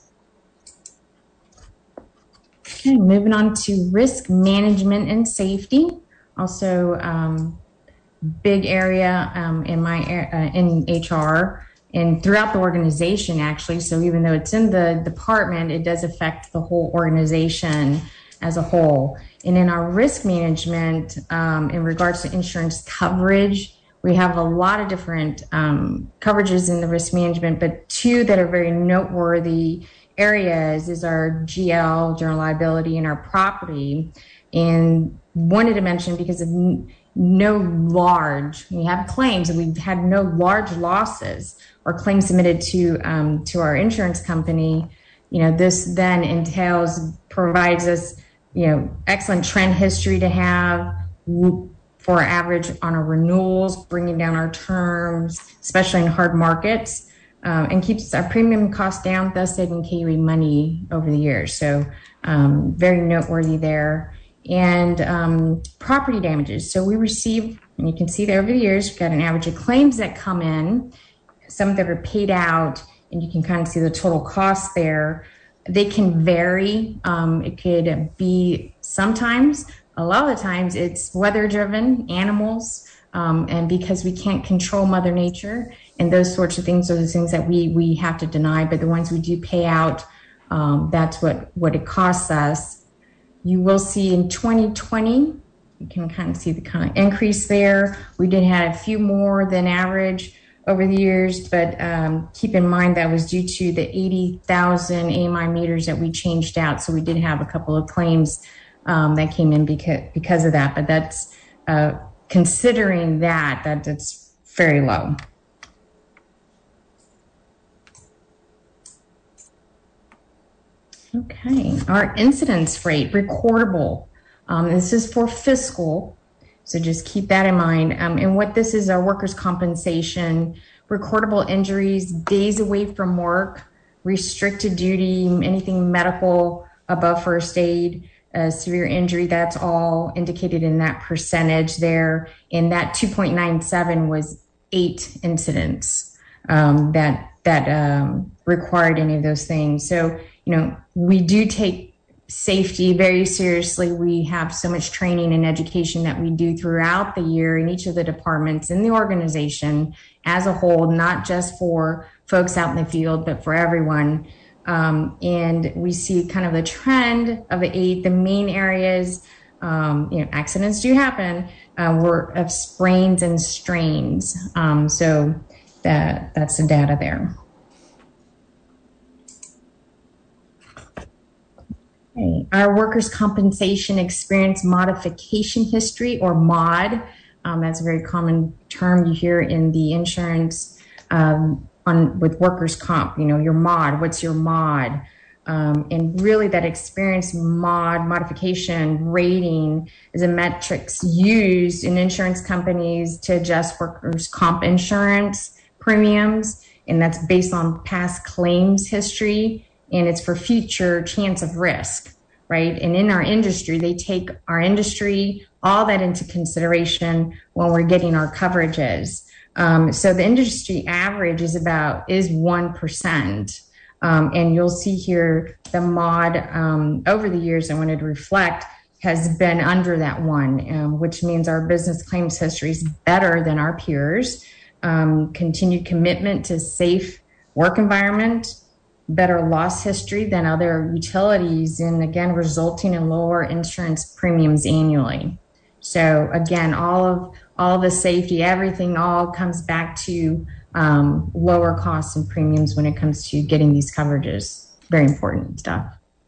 Okay, moving on to risk management and safety. Also, um, big area um, in my uh, in H R and throughout the organization, actually. So even though it's in the department, it does affect the whole organization as a whole. And in our risk management, um, in regards to insurance coverage, we have a lot of different um, coverages in the risk management, but two that are very noteworthy areas is our G L, general liability, and our property. And wanted to mention because of no large, we have claims and we've had no large losses or claims submitted to um, to our insurance company. You know, this then entails, provides us, you know, excellent trend history to have for our average on our renewals, bringing down our terms, especially in hard markets. Um, and keeps our premium costs down, thus saving K U A money over the years. So um, very noteworthy there. And um, property damages. So we receive, and you can see there over the years, we've got an average of claims that come in, some that are paid out, and you can kind of see the total cost there. They can vary. Um, it could be sometimes, a lot of the times it's weather driven, animals, um, and because we can't control Mother Nature, and those sorts of things are the things that we we have to deny, but the ones we do pay out, um, that's what, what it costs us. You will see in twenty twenty, you can kind of see the kind of increase there. We did have a few more than average over the years, but um, keep in mind that was due to the eighty thousand A M I meters that we changed out. So we did have a couple of claims um, that came in because, because of that, but that's uh, considering that, that that's very low. Okay, our incidence rate, recordable. Um, this is for fiscal, so just keep that in mind. Um, and what this is, our workers' compensation, recordable injuries, days away from work, restricted duty, anything medical above first aid, uh, severe injury, that's all indicated in that percentage there. And that two point nine seven was eight incidents um, that, that um, required any of those things. So, you know, we do take safety very seriously. We have so much training and education that we do throughout the year in each of the departments in the organization as a whole, not just for folks out in the field, but for everyone. Um, and we see kind of the trend of the eight, the main areas, um, you know, accidents do happen, uh, were of sprains and strains. Um, so that, that's the data there. Our workers' compensation experience modification history, or M O D, um, that's a very common term you hear in the insurance um, on with workers' comp. You know, your M O D, what's your M O D? Um, and really that experience M O D, modification rating, is a metrics used in insurance companies to adjust workers' comp insurance premiums, and that's based on past claims history. And it's for future chance of risk, right? And in our industry, they take our industry, all that into consideration when we're getting our coverages. Um, so the industry average is about, is one percent. Um, and you'll see here the M O D um, over the years, I wanted to reflect, has been under that one, um, which means our business claims history is better than our peers. Um, continued commitment to safe work environment, better loss history than other utilities, and again, resulting in lower insurance premiums annually. So again, all of all the safety, everything all comes back to um, lower costs and premiums when it comes to getting these coverages. Very important stuff.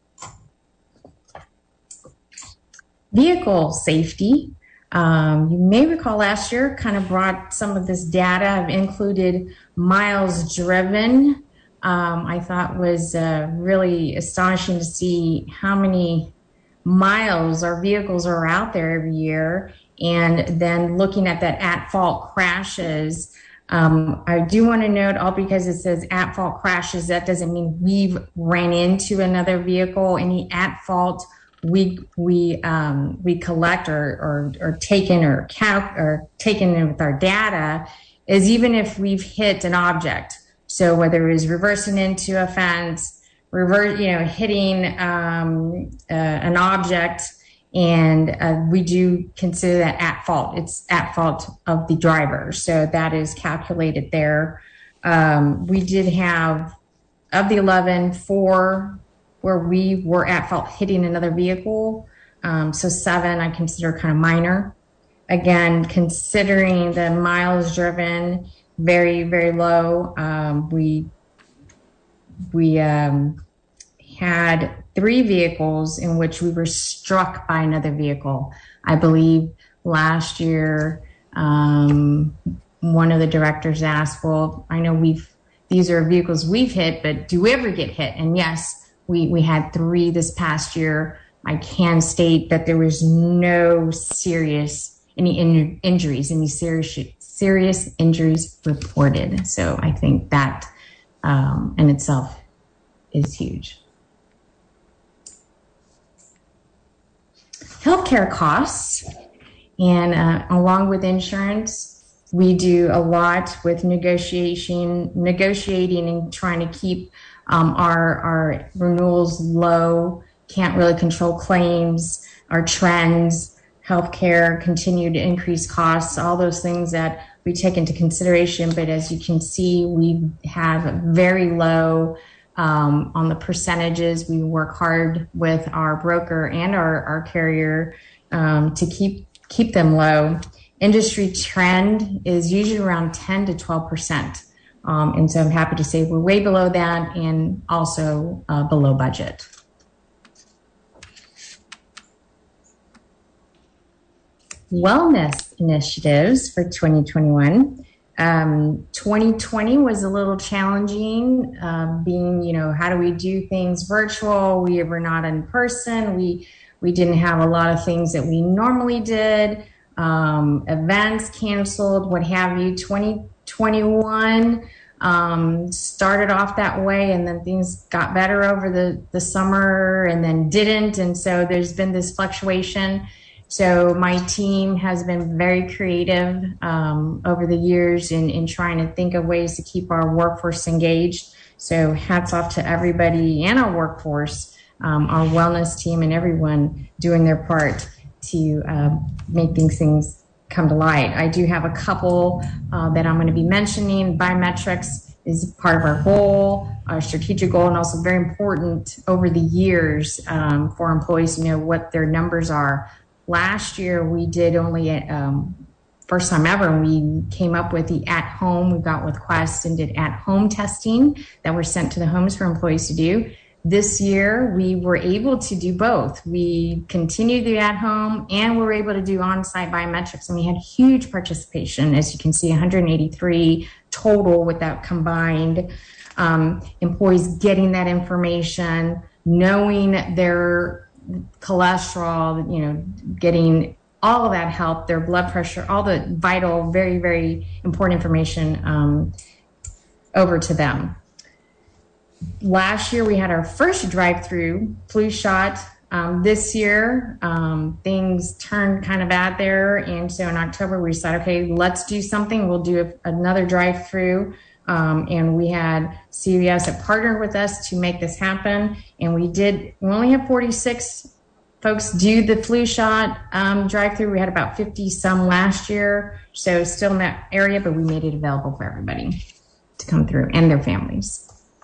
Vehicle safety. Um, you may recall last year kind of brought some of this data. I've included miles driven. Um, I thought was uh, really astonishing to see how many miles our vehicles are out there every year. And then looking at that at-fault crashes, um, I do want to note, all because it says at-fault crashes, that doesn't mean we've ran into another vehicle. Any at-fault we we um, we collect or or, or taken or count or taken in with our data is even if we've hit an object. So whether it is reversing into a fence, reverse, you know, hitting um, uh, an object, and uh, we do consider that at fault. It's at fault of the driver. So that is calculated there. Um, we did have, of the eleven, four where we were at fault hitting another vehicle. Um, so seven I consider kind of minor. Again, considering the miles driven, very, very low. Um, we we um, had three vehicles in which we were struck by another vehicle. I believe last year, um, one of the directors asked, well, I know we've, these are vehicles we've hit, but do we ever get hit? And yes, we, we had three this past year. I can state that there was no serious, any in, injuries, any serious serious injuries reported. So I think that um, in itself is huge. Healthcare costs, and uh, along with insurance, we do a lot with negotiation, negotiating and trying to keep um, our, our renewals low, can't really control claims, our trends, healthcare, continued increased costs, all those things that we take into consideration. But as you can see, we have very low um, on the percentages. We work hard with our broker and our, our carrier um, to keep keep them low. industry trend is usually around ten to twelve percent. Um, and so I'm happy to say we're way below that and also uh, below budget. Wellness initiatives for twenty twenty-one. Um, twenty twenty was a little challenging, uh, being, you know, how do we do things virtual? We were not in person. We, we didn't have a lot of things that we normally did. Um, events canceled, what have you. twenty twenty-one um, started off that way, and then things got better over the, the summer and then didn't. And so there's been this fluctuation. So my team has been very creative um, over the years in, in trying to think of ways to keep our workforce engaged. So hats off to everybody and our workforce, um, our wellness team, and everyone doing their part to uh, make these things come to light. I do have a couple uh, that I'm going to be mentioning. Biometrics is part of our goal, our strategic goal, and also very important over the years um, for employees to know what their numbers are. Last year, we did only, um, first time ever, we came up with the at-home. We got with Quest and did at-home testing that were sent to the homes for employees to do. This year, we were able to do both. We continued the at-home and we were able to do on-site biometrics. And we had huge participation, as you can see, one hundred eighty-three total with that combined. Um, employees getting that information, knowing their cholesterol, you know, getting all of that help, their blood pressure, all the vital, very, very important information um, over to them. Last year, we had our first drive-through flu shot. Um, this year, um, things turned kind of bad there. And so in October, we decided, okay, let's do something. We'll do a, another drive-through. Um, and we had C V S that partnered with us to make this happen. And we did, we only have forty-six folks do the flu shot um, drive-through. We had about fifty some last year. So still in that area, but we made it available for everybody to come through and their families.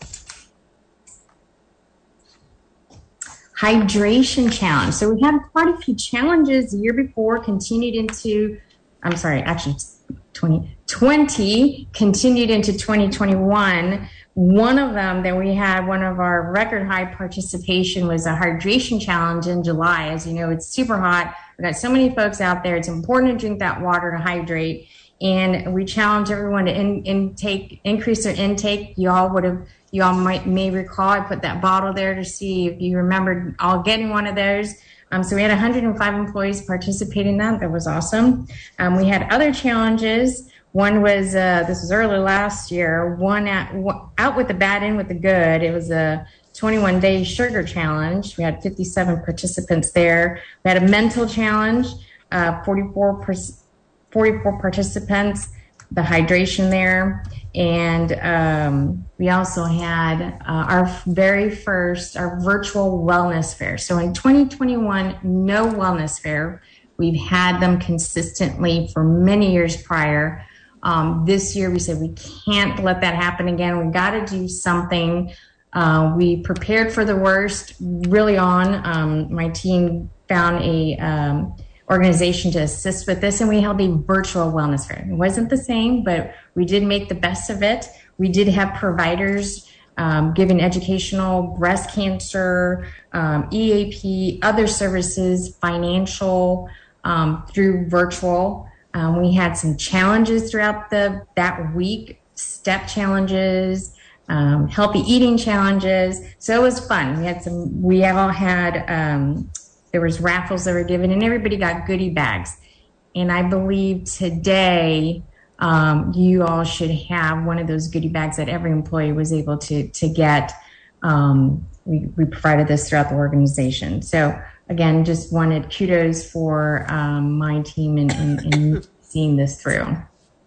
Hydration challenge. So we had quite a few challenges the year before, continued into, I'm sorry, actually twenty twenty, continued into twenty twenty-one. One of them that we had, one of our record high participation was a hydration challenge in July. As you know, it's super hot. We've got so many folks out there. It's important to drink that water to hydrate. And we challenge everyone to in, intake, increase their intake. You all would have, you all might may recall, I put that bottle there to see if you remembered all getting one of those. Um, so we had one hundred five employees participate in that. That was awesome. Um, we had other challenges. One was, uh, this was early last year, one at, one, out with the bad, in with the good. It was a twenty-one day sugar challenge. We had fifty-seven participants there. We had a mental challenge, uh, forty-four, forty-four participants, the hydration there. And um, we also had uh, our very first, our virtual wellness fair. So in twenty twenty-one, no wellness fair. We've had them consistently for many years prior. Um, this year we said we can't let that happen again. We got to do something. Uh, we prepared for the worst really on. Um, my team found a um, organization to assist with this, and we held a virtual wellness fair. It wasn't the same, but we did make the best of it. We did have providers um, giving educational, breast cancer, um, E A P, other services, financial, um, through virtual. Um, we had some challenges throughout the that week, step challenges, um, healthy eating challenges. So it was fun. We had some, we all had, um, there was raffles that were given, and everybody got goodie bags. And I believe today um, you all should have one of those goodie bags that every employee was able to to get. Um, we, we provided this throughout the organization. So again, just wanted kudos for um, my team in, in, in seeing this through.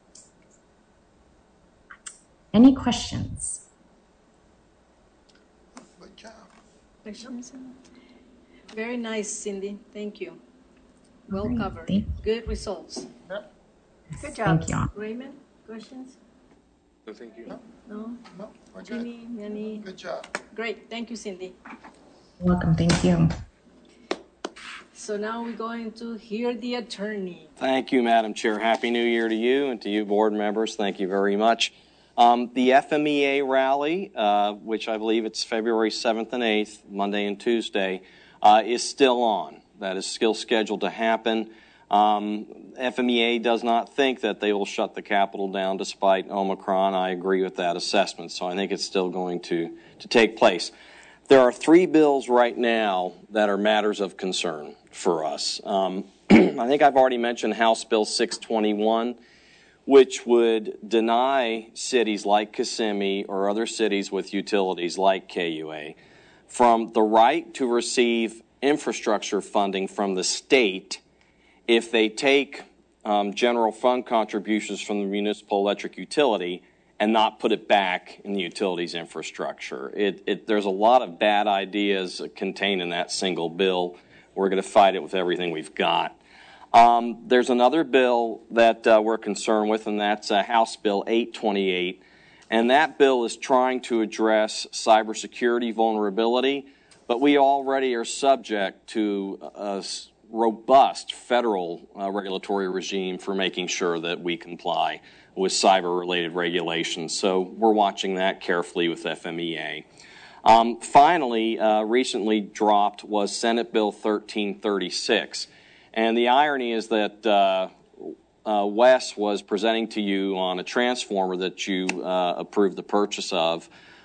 Any questions? Good job. Questions? Very nice, Cindy. Thank you. Well Right. covered. Thank- Good results. Yep. Good job. Thank you. Raymond, questions? No, thank you. No? No, we're good. Any, any? Good job. Great. Thank you, Cindy. Welcome. Thank you. So now we're going to hear the attorney. Thank you, Madam Chair. Happy New Year to you and to you board members. Thank you very much. Um, the F M E A rally, uh, which I believe it's February seventh and eighth, Monday and Tuesday, uh, is still on. That is still scheduled to happen. Um, F M E A does not think that they will shut the Capitol down despite Omicron. I agree with that assessment, so I think it's still going to, to take place. There are three bills right now that are matters of concern for us. Um, I think I've already mentioned House Bill six twenty-one, which would deny cities like Kissimmee or other cities with utilities like K U A from the right to receive infrastructure funding from the state if they take um, general fund contributions from the municipal electric utility and not put it back in the utilities infrastructure. It, it, there's a lot of bad ideas contained in that single bill. We're going to fight it with everything we've got. Um, there's another bill that uh, we're concerned with, and that's uh, House Bill eight twenty-eight. And that bill is trying to address cybersecurity vulnerability, but we already are subject to a robust federal uh, regulatory regime for making sure that we comply with cyber-related regulations. So we're watching that carefully with F M E A. Um, finally, uh, recently dropped was Senate Bill thirteen thirty-six. And the irony is that uh, uh, Wes was presenting to you on a transformer that you uh, approved the purchase of.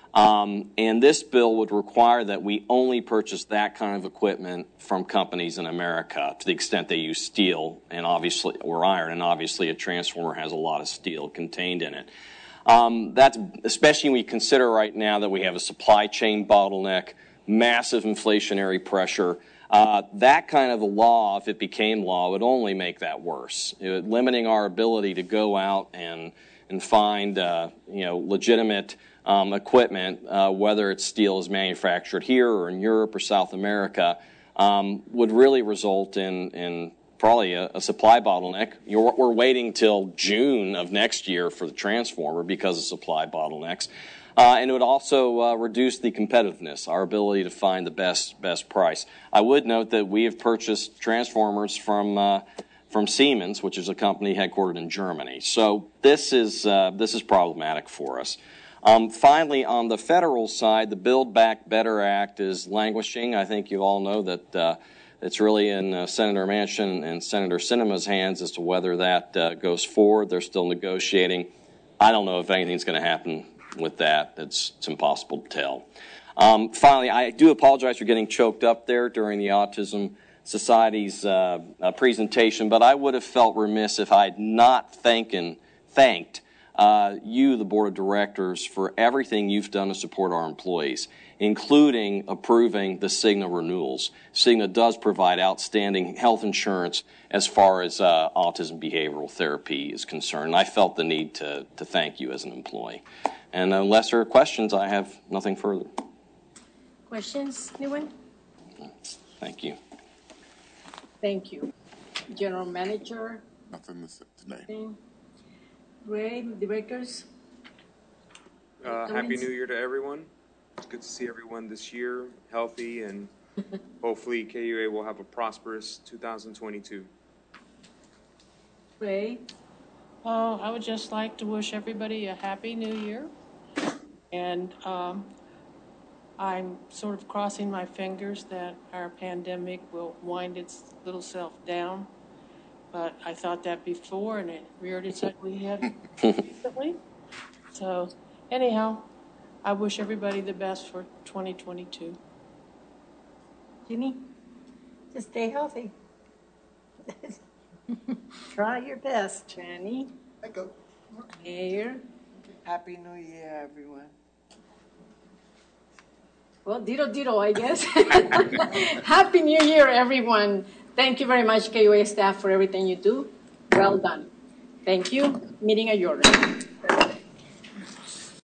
Um, and this bill would require that we only purchase that kind of equipment from companies in America to the extent they use steel and obviously or iron. And obviously a transformer has a lot of steel contained in it. Um, that's especially when we consider right now that we have a supply chain bottleneck, massive inflationary pressure. Uh, that kind of a law, if it became law, would only make that worse. It would, limiting our ability to go out and and find uh, you know legitimate um, equipment, uh, whether it's steel is manufactured here or in Europe or South America, um, would really result in in probably a, a supply bottleneck. You're, we're waiting till June of next year for the transformer because of supply bottlenecks. Uh, and it would also uh, reduce the competitiveness, our ability to find the best best price. I would note that we have purchased transformers from uh, from Siemens, which is a company headquartered in Germany. So this is uh, this is problematic for us. Um, finally, on the federal side, the Build Back Better Act is languishing. I think you all know that uh, it's really in uh, Senator Manchin and Senator Sinema's hands as to whether that uh, goes forward. They're still negotiating. I don't know if anything's going to happen with that. It's, it's impossible to tell. Um, finally, I do apologize for getting choked up there during the Autism Society's uh, uh, presentation, but I would have felt remiss if I had not thanking, thanked uh, you, the Board of Directors, for everything you've done to support our employees, including approving the Cigna renewals. Cigna does provide outstanding health insurance as far as uh, autism behavioral therapy is concerned. I felt the need to, to thank you as an employee. And unless there are questions, I have nothing further. Questions, anyone? Thank you. Thank you. General Manager? Nothing this today. Nothing. Ray, directors? Uh, Happy New Year to everyone. It's good to see everyone this year, healthy, and hopefully K U A will have a prosperous two thousand twenty-two. Ray? Uh, I would just like to wish everybody a happy new year. And um, I'm sort of crossing my fingers that our pandemic will wind its little self down. But I thought that before, and it reared its ugly head recently. So anyhow, I wish everybody the best for twenty twenty-two. Ginny? Just stay healthy. Try your best. Jenny? Echo. Mayor? Happy New Year, everyone. Well, ditto, ditto, I guess. Happy New Year, everyone. Thank you very much, K U A staff, for everything you do. Well done. Thank you. Meeting adjourned.